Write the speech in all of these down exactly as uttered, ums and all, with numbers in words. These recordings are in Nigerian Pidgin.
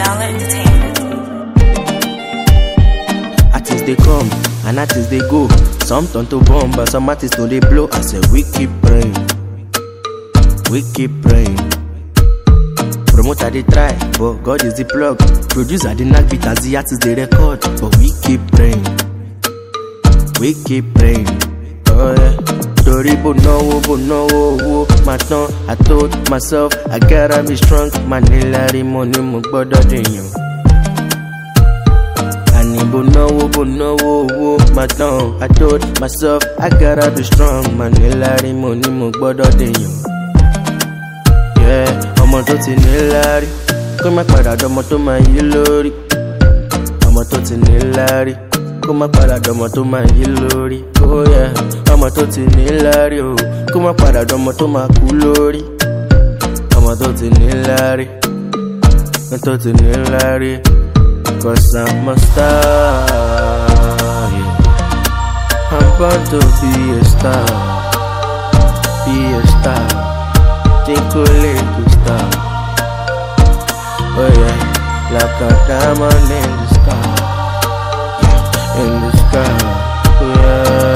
Dollar Entertainment. Artists they come and artists they go. Some turn to bomb, but some artists no they blow. I said we keep praying, we keep praying. Promoter they try, but God is the plug. Producer they knock beat as the artists they record, but we keep praying, we keep praying. Oh yeah. Story but no, but no, oh, my tongue. I told myself I gotta be strong. Manila money mo bodo denyo. Ani but no, but no, oh, my tongue. I told myself I gotta be strong. Manila money mo bodo denyo. Yeah, ọmọ tó ti ní lárí, kó má padà dọmọ tó máa yí lórí. Ọmọ tó ti ní lárí, kó má padà dọmọ tó máa yí lórí. Oh yeah, ọmọ tó ti ní lárí o, kó má padà dọmọ tó máa kú lórí. Ọmọ tó ti ní lárí, tó ti ní lárí. Cause I'm a star, yeah. I'm born to be a star, be a star. Tinkle star. Oh yeah, like a diamond in the sky, in the sky. Oh yeah.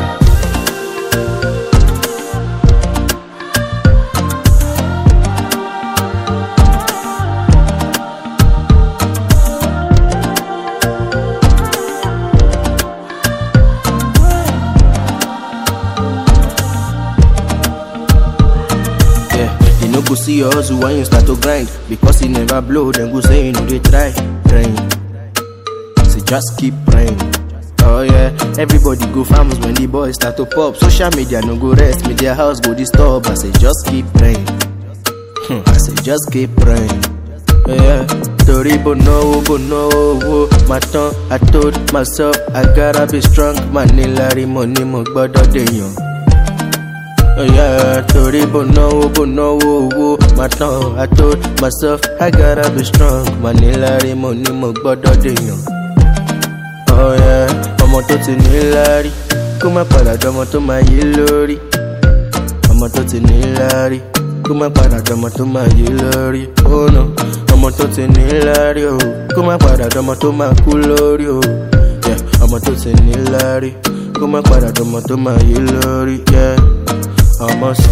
Go see your hustle when you start to grind. Because it never blow, then go say you know they try. Praying, so just keep praying. Oh yeah, everybody go farmers when the boys start to pop. Social media no go rest, media house go disturb. I say just keep praying. Hmm. I say just keep praying. Oh yeah, story but no, but no, oh, my tongue. I told myself I gotta be strong. Manila money mo bodo denyo. Oh yeah, story but no, but no, oh, my tongue. I told myself I gotta be strong. Manila money mo bodo denyo. Oh yeah, ọmọ tó ti ní lárí, kó má padà dọmọ tó máa yí lórí. Ọmọ tó ti ní lárí, kó má padà dọmọ tó máa yí lórí. Oh no, ọmọ tó ti ní lárí o, kó má padà dọmọ tó máa kú lórí o. Yeah, ọmọ tó ti ní lárí, kó má padà dọmọ tó máa yí lórí. Yeah. I'm a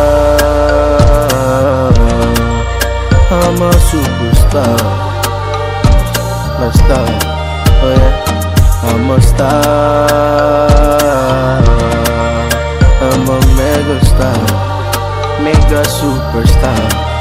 star, I'm a superstar, a star, oh yeah. I'm a star, I'm a mega star, mega superstar.